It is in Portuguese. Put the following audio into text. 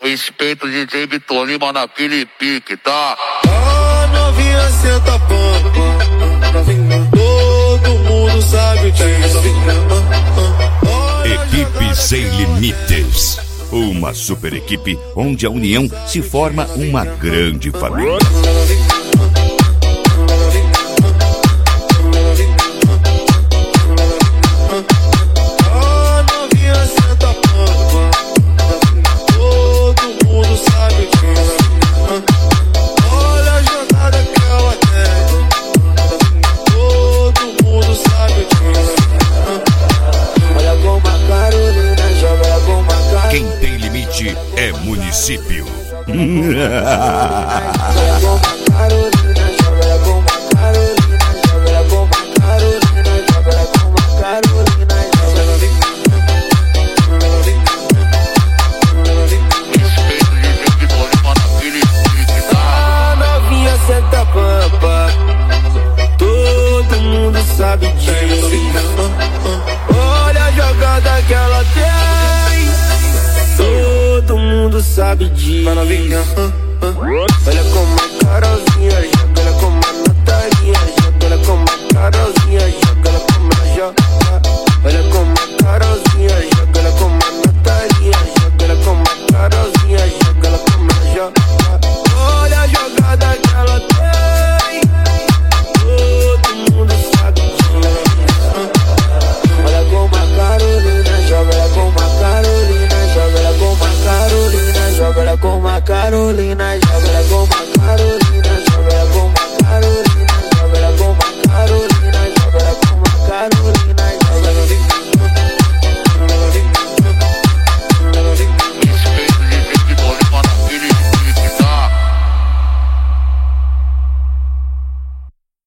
Respeito o DJ Vitor Lima naquele pique, tá? A novinha senta pampa, todo mundo sabe disso. Equipe Sem Limites. Uma super equipe onde a união se forma uma grande família. Quem tem limite é município. A novinha senta pampa, todo mundo sabe disso. Olha a jogada que ela tem, todo mundo sabe disso. Olha como a Carolzinha joga, olha como a Natalinha joga, olha como a Carolzinha joga, olha como ela joga. Olha como a Carolzinha joga, olha como a Natalinha joga, olha como a Carolzinha joga, olha como ela joga. Olha a jogada que ela tem, todo mundo sabe disso. Olha como a Carolina joga, olha como a Carolina joga, olha como a Carolina joga, olha como a Carolina joga, olha como a